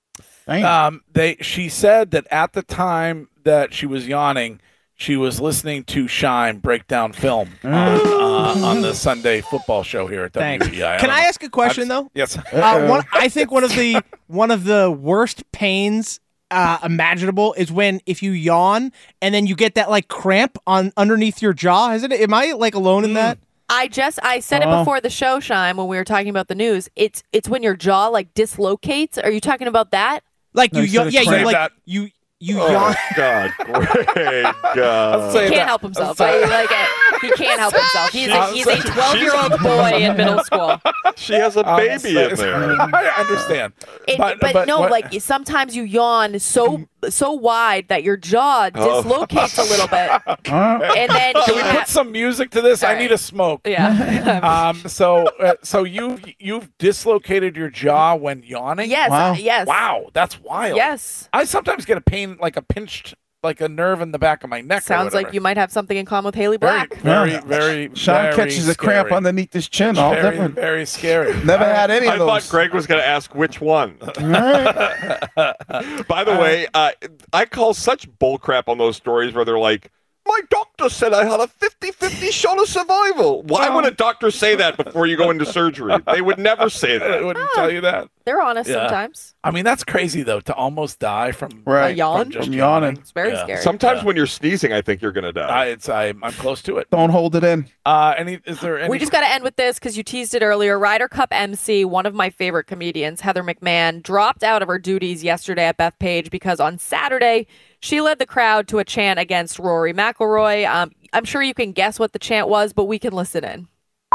Um, they. She said that at the time that she was yawning, she was listening to Shine break down film on, uh, on the Sunday football show here at W Thanks. E I. Can don't I know. ask a question I'm- though? Yes. Uh, one, I think one of the one of the worst pains uh, imaginable is when if you yawn and then you get that like cramp on underneath your jaw. Isn't it? Am I like alone in that? I just I said it Oh. before the show, Shine, when we were talking about the news. It's it's when your jaw like dislocates. Are you talking about that? Like No, you, you yawn, said yeah, it's you cramp. like That- you you Oh, yawn. God. Great God. Say He that. can't help himself. I'll say- I like it. He can't help himself. He's a, I'll he's say- a twelve-year-old boy in middle school. She has a Um, baby in so- there. I understand. It- But- but, but no, what- like sometimes you yawn so so wide that your jaw Oh. dislocates a little bit, and then Can you we have- put some music to this? All I right. need a smoke. yeah. Um. So, uh, so you you've dislocated your jaw when yawning. yes, Wow. uh, yes, Wow, that's wild. yes. I sometimes get a pain, like a pinched, like a nerve in the back of my neck. or Sounds like whatever. you might have something in common with Haley Very, Black. very, Yeah. very. Sean very catches a cramp scary. underneath his chin. All Very, different. very scary. Never had any I of those. thought Greg was going to ask which one. All right. By the way, uh, I call such bullcrap on those stories where they're like, My doctor said I had a fifty-fifty shot of survival. Why would a doctor say that before you go into surgery? They would never say that. They wouldn't tell you that. They're honest Yeah. sometimes. I mean, that's crazy, though, to almost die from, Right. A yawn? from just From yawning. It's very Yeah. scary. Sometimes Yeah. when you're sneezing, I think you're going to die. I, it's, I, I'm close to it. Don't hold it in. Uh, any? Is there any? We just got to end with this because you teased it earlier. Ryder Cup M C, one of my favorite comedians, Heather McMahon, dropped out of her duties yesterday at Bethpage because on Saturday she led the crowd to a chant against Rory McIlroy. Um, I'm sure you can guess what the chant was, but we can listen in.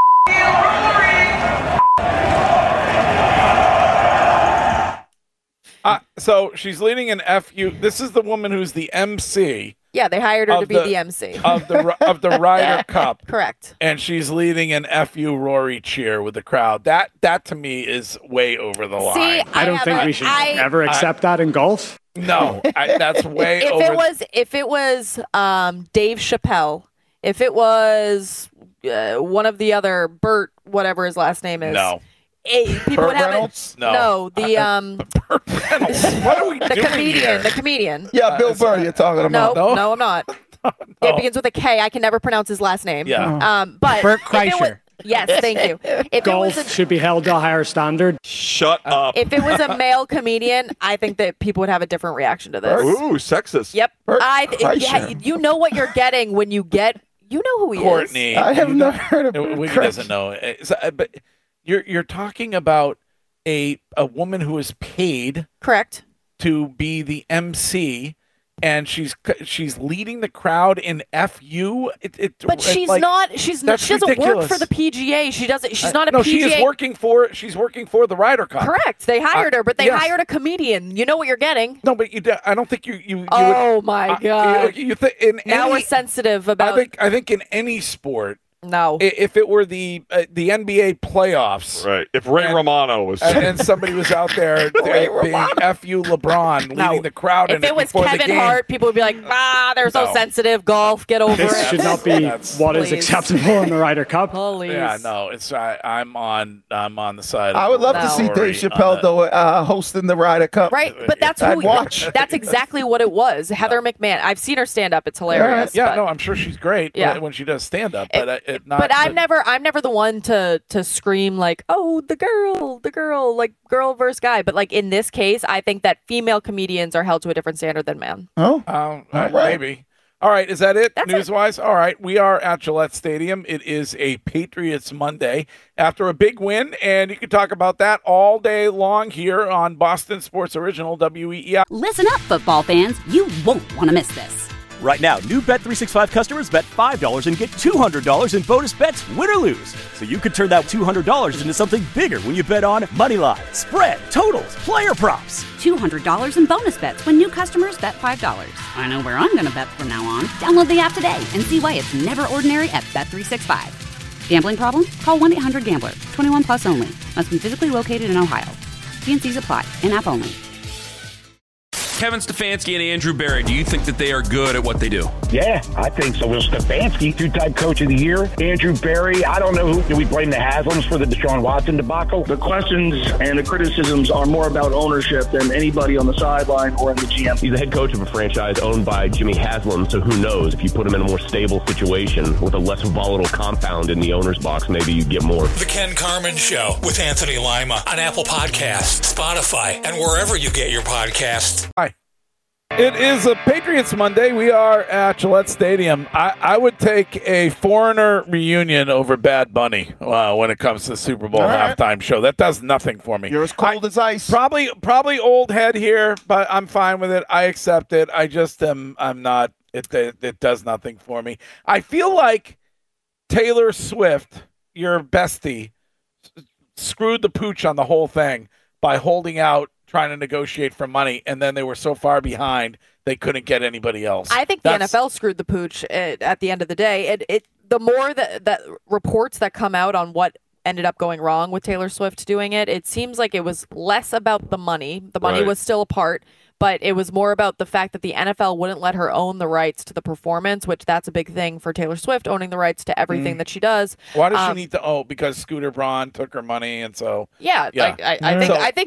Uh, so she's leading an F U. This is the woman who's the M C. Yeah, they hired her Of to be the- the, M C. of the of the Ryder Cup. Correct. And she's leading an F U Rory cheer with the crowd. That that to me is way over the line. See, I don't have think a- we should I- ever accept that in golf. No, I, that's way if over. it was if it was um, Dave Chappelle, if it was uh, one of the other Bert, whatever his last name is, No. eh, people Burt would have Reynolds? it. No. the um, what are we the doing comedian, here? the comedian. Yeah, Bill Burr, you're talking No, about. no, I'm not. It begins with a K. I can never pronounce his last name. Yeah. Um, but Bert if it was- Kreischer. yes, thank you. If Golf it was a, should be held to a higher standard. Shut up. if it was a male comedian, I think that people would have a different reaction to this. Ooh, sexist. Yep. Bert I yeah, Kreischer. you know what you're getting when you get you know who he Courtney. is. I have you never don't- heard of uh, Burt Wiggy Kreischer. doesn't know. Uh, so, uh, but you're you're talking about a a woman who is paid Correct. to be the M C, and she's she's leading the crowd in F U. It, it, But it, she's like, not she's not that's she doesn't work ridiculous. for the P G A. She doesn't she's Uh, not a no, P G A. she is working for she's working for the Ryder Cup. Correct. They hired Uh, her, but they yes. hired a comedian. You know what you're getting. No, but you. I don't think you. You. you Oh would, my uh, God. You, you think in Now any, we're sensitive about I think. I think in any sport, no. i- if it were the uh, the N B A playoffs, Right. If Ray And- Romano was. and, and somebody was out there uh, being F U LeBron, No. leading the crowd in If it was before the Kevin game. Hart, people would be like, ah, they're so No. sensitive. Golf, get over This it. should not be That's- what is Please. acceptable in the Ryder Cup. Please. Yeah, no, it's I, I'm on. I'm on the side. I of would love to No. see Rory Dave on Chappelle that. though uh, hosting the Ryder Cup. Right, but that's I'd who watch. that's exactly what it was. Heather McMahon. I've seen her stand up. It's hilarious. Yeah, but, no, I'm sure she's great. Yeah. when she does stand up, but uh, it not. but I'm never I'm never the one to to scream like, oh, the girl, the girl, like girl versus guy. But like in this case, I think that female comedians are held to a different standard than men. Oh, Um, uh, maybe. All right, is that it? That's News wise? All right, we are at Gillette Stadium. It is a Patriots Monday after a big win, and you can talk about that all day long here on Boston Sports Original W E E I. Listen up, football fans. You won't want to miss this. Right now, new Bet three sixty-five customers bet five dollars and get two hundred dollars in bonus bets, win or lose. So you could turn that two hundred dollars into something bigger when you bet on money line, spread, totals, player props. two hundred dollars in bonus bets when new customers bet five dollars. I know where I'm going to bet from now on. Download the app today and see why it's never ordinary at Bet three sixty-five. Gambling problem? Call one eight hundred gambler. twenty-one plus only. Must be physically located in Ohio. T and C's apply. In-app only. Kevin Stefanski and Andrew Berry, do you think that they are good at what they do? Yeah, I think so. Will Stefanski, two-time coach of the year. Andrew Berry, I don't know who. Do we blame the Haslams for the Deshaun Watson debacle? The questions and the criticisms are more about ownership than anybody on the sideline or in the G M. He's the head coach of a franchise owned by Jimmy Haslam, so who knows? If you put him in a more stable situation with a less volatile compound in the owner's box, maybe you get more. The Ken Carmen Show with Anthony Lima on Apple Podcasts, Spotify, and wherever you get your podcasts. Hi. It is a Patriots Monday. We are at Gillette Stadium. I, I would take a foreigner reunion over Bad Bunny uh, when it comes to the Super Bowl All right. halftime show. That does nothing for me. You're as cold as ice. Probably, probably old head here, but I'm fine with it. I accept it. I just am. I'm not. It. It, it does nothing for me. I feel like Taylor Swift, your bestie, s- screwed the pooch on the whole thing by holding out, trying to negotiate for money, and then they were so far behind they couldn't get anybody else. I think the That's- N F L screwed the pooch at, at the end of the day. It, it the more that that reports that come out on what ended up going wrong with Taylor Swift doing it, it seems like it was less about the money. The money Right. was still a part, but it was more about the fact that the N F L wouldn't let her own the rights to the performance, which that's a big thing for Taylor Swift, owning the rights to everything Mm. that she does. Why does Um, she need to? Oh, because Scooter Braun took her money, and so Yeah, Yeah. like I, I think So- I think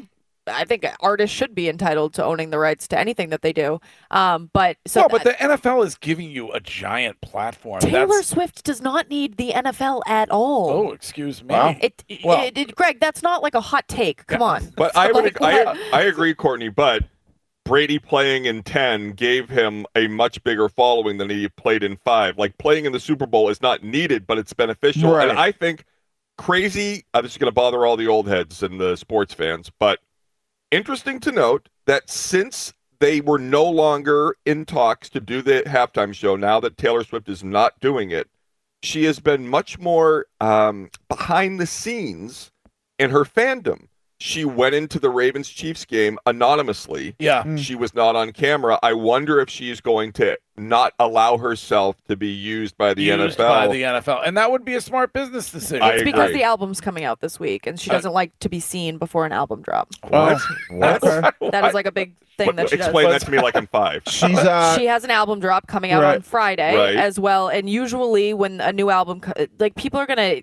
I think artists should be entitled to owning the rights to anything that they do. Um, but so no, but the N F L is giving you a giant platform. Taylor That's, Swift does not need the N F L at all. oh, excuse me. It, Well- it, it- Greg, that's not like a hot take. Come on. But I would, Like, I, what? I agree, Courtney. But Brady playing in ten gave him a much bigger following than he played in five. Like playing in the Super Bowl is not needed, but it's beneficial. Right. And I think crazy. I'm just going to bother all the old heads and the sports fans, but interesting to note that since they were no longer in talks to do the halftime show, now that Taylor Swift is not doing it, she has been much more um, behind the scenes in her fandom. She went into the Ravens-Chiefs game anonymously. Yeah. Hmm. She was not on camera. I wonder if she's going to not allow herself to be used by the used N F L. by the N F L, and that would be a smart business decision. I It's because agree. the album's coming out this week, and she Uh, doesn't like to be seen before an album drop. What? What? That is like a big thing What- that she explain does. that to me like I'm five. She's uh, she has an album drop coming out Right. on Friday Right. as well, and usually when a new album, co- like people are gonna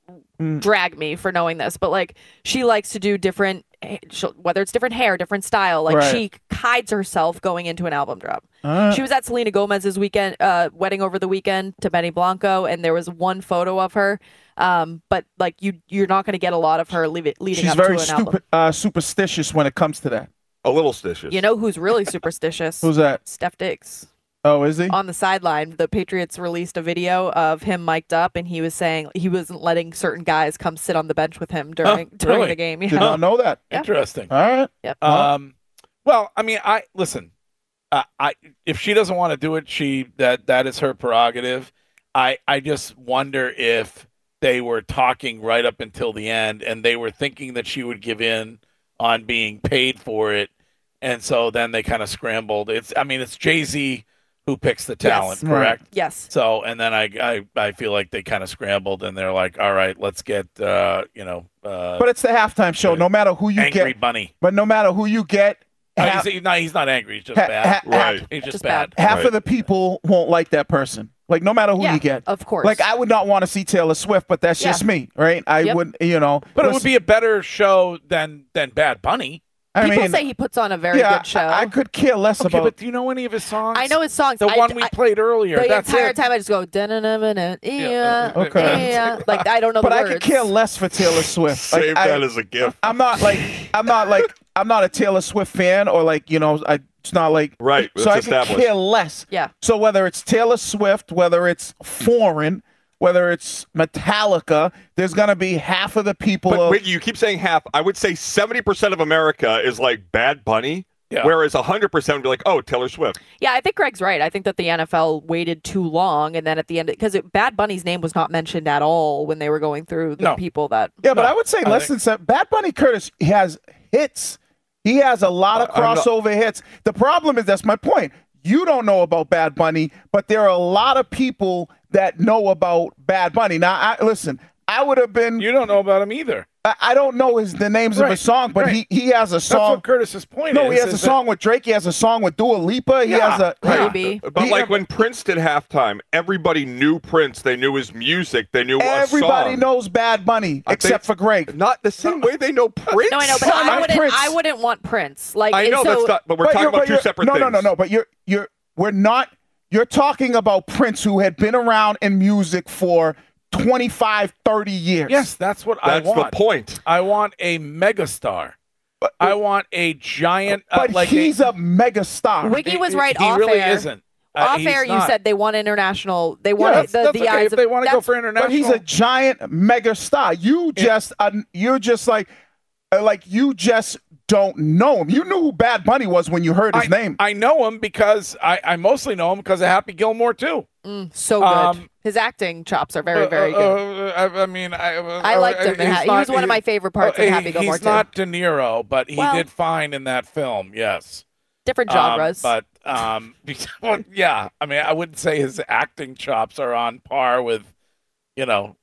Mm. drag me for knowing this, but like she likes to do different, she'll- whether it's different hair, different style. Like Right. she hides herself going into an album drop. Uh. She was at Selena Gomez's weekend uh, wedding over the weekend to Benny Blanco, and there was one photo of her. Um, but like you, you're not going to get a lot of her leave it, leading she's up very to an album. stupid, uh, superstitious when it comes to that. A little stitious. You know who's really superstitious? Who's that? Steph Diggs. Oh, is he? On the sideline, the Patriots released a video of him mic'd up, and he was saying he wasn't letting certain guys come sit on the bench with him during during really? the game. Did Yeah. not know that. Yeah. Interesting. All right. Yep. Um, well, I mean, I listen. Uh, I if she doesn't want to do it, she that that is her prerogative. I I just wonder if they were talking right up until the end, and they were thinking that she would give in on being paid for it, and so then they kind of scrambled. It's I mean, it's Jay-Z who picks the talent, Yes. correct? Yes. So, and then I, I, I feel like they kind of scrambled, and they're like, all right, let's get, uh, you know, uh, But it's the halftime show. No matter who you Angry get, Bunny. but no matter who you get, No, half, he's, no, he's not angry. He's just Ha- bad. ha- Right. He's just, Just bad. bad. half Right. of the people won't like that person. Like no matter who Yeah, you get, of course. Like I would not want to see Taylor Swift, but that's Yeah. just me, right? I Yep. would, you know. But it would listen, be a better show than than Bad Bunny. I People mean, say he puts on a very yeah, good show. I, I could care less Okay, about. but do you know any of his songs? I know his songs. The I- one we I- played earlier. the That's entire it. time I just go da-na-na-na-na, yeah, Okay. yeah. Like I don't know but the I words. could care less for Taylor Swift. Like, Save I, that as a gift. I'm not like I'm not like I'm not a Taylor Swift fan or like you know I it's not like Right, So that's I could established. care less. Yeah. So whether it's Taylor Swift, whether it's foreign, whether it's Metallica, there's gonna be half of the people. But of, wait, you keep saying half. I would say seventy percent of America is like Bad Bunny, Yeah. whereas one hundred percent would be like, oh, Taylor Swift. Yeah, I think Greg's right. I think that the N F L waited too long, and then at the end, because Bad Bunny's name was not mentioned at all when they were going through the No. people that. yeah, but No, I would say I less think- than seven. Bad Bunny Curtis he has hits. He has a lot of Uh, I'm not- crossover hits. The problem is that's my point. You don't know about Bad Bunny, but there are a lot of people that know about Bad Bunny. Now, I, listen, I would have been. You don't know about him either. I, I don't know his the names of Right, his song, but right. he he has a That's song. what Curtis's point No, is. he has a is song with Drake. He has a song with Dua Lipa. He Yeah, has a right. Maybe. But He- like when Prince did halftime, everybody knew Prince. They knew his music. They knew Everybody a song. knows Bad Bunny I except think- for Greg. Not the same way they know Prince. No, I know, but No, I not wouldn't. Prince. I wouldn't want Prince. Like I know so, that's not, but we're But talking you're- about but 2 you're- separate no, things. No, no, no, But you're you're we're not. You're talking about Prince, who had been around in music for twenty-five, thirty years. Yes, that's what I That's want. the point. I want a megastar. I want a giant. Uh, But like he's a, a mega star. Wiggy was right He off really air. isn't. Uh, Off he's air, you not. said they want international. They want Yeah, the, That's the okay eyes if of. they want to go that's- for international. But he's a giant mega star. You just uh, you're just like uh, like you just don't know him. You knew who Bad Bunny was when you heard his I, name. I know him because I, I mostly know him because of Happy Gilmore too. Mm, so good. Um, His acting chops are very, Uh, very uh, good. uh, I, I mean, I, uh, I liked him. uh, in he's Ha- he not- was one of my favorite parts uh, of Happy he- Gilmore He's too. not De Niro, but he Well- did fine in that film. Yes, Different Um, genres. but um, well, yeah, I mean, I wouldn't say his acting chops are on par with, you know,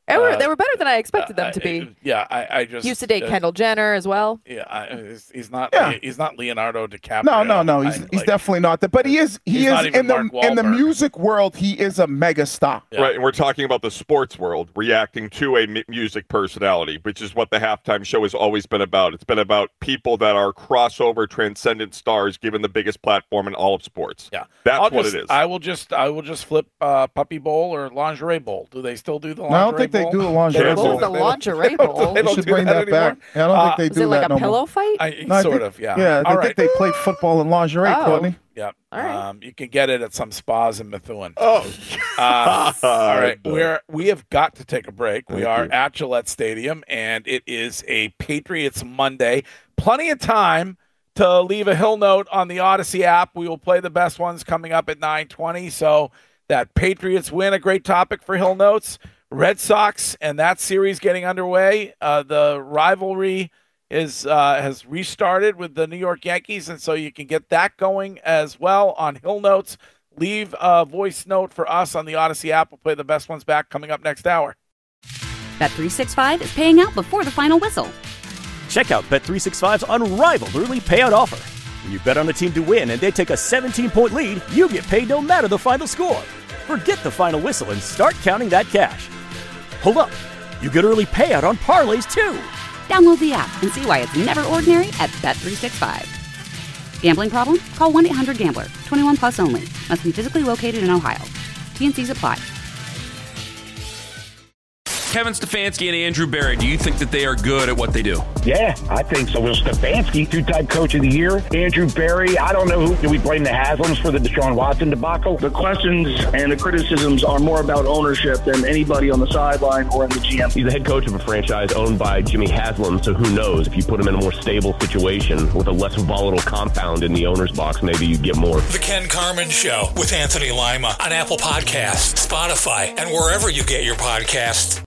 They were, Uh, they were better than I expected them to be. Yeah, I, I just He used to date uh, Kendall Jenner as well. Yeah, I, he's, he's not. Yeah. He's not Leonardo DiCaprio. No, no, no. He's, I- he's like, definitely not that. But he is. He He's is not even in the Mark in the Wahlberg. music world. He is a megastar. Right, and we're talking about the sports world reacting to a m- music personality, which is what the halftime show has always been about. It's been about people that are crossover, transcendent stars given the biggest platform in all of sports. Yeah, that's I'll what just, it is. I will just, I will just flip uh, Puppy Bowl or Lingerie Bowl. Do they still do the No, lingerie I don't think they bowl? do the lingerie don't- bowl. What was the they don't- lingerie they don't- bowl? They They don't should do bring that anymore? back. I don't Uh, think they Is do it like that a no pillow more. fight? I, No, I sort think- of, yeah. Yeah, I All think right. they play football in lingerie, Oh. Courtney. Yeah. All right. Um, you can get it at some spas in Methuen. Oh, Uh, all right, God. we're we have got to take a break. We Thank are you. at Gillette Stadium, and it is a Patriots Monday. Plenty of time to leave a hill note on the Odyssey app. We will play the best ones coming up at nine twenty. So that Patriots win, a great topic for hill notes. Red Sox and that series getting underway. Uh, the rivalry is uh, has restarted with the New York Yankees, and so you can get that going as well on hill notes. Leave a voice note for us on the Odyssey app. We'll play the best ones back coming up next hour. Bet three sixty-five is paying out before the final whistle. Check out Bet three sixty-five's unrivaled early payout offer. When you bet on a team to win and they take a seventeen-point lead, you get paid no matter the final score. Forget the final whistle and start counting that cash. Hold up. You get early payout on parlays, too. Download the app and see why it's never ordinary at Bet three sixty-five. Gambling problem? Call one eight hundred gambler. twenty-one plus only. Must be physically located in Ohio. T N Cs apply. Kevin Stefanski and Andrew Berry, do you think that they are good at what they do? Yeah, I think so. Will Stefanski, two-time coach of the year. Andrew Berry, I don't know who. Do we blame the Haslams for the Deshaun Watson debacle? The questions and the criticisms are more about ownership than anybody on the sideline or in the G M. He's the head coach of a franchise owned by Jimmy Haslam, so who knows? If you put him in a more stable situation with a less volatile compound in the owner's box, maybe you'd get more. The Ken Carmen Show with Anthony Lima on Apple Podcasts, Spotify, and wherever you get your podcasts.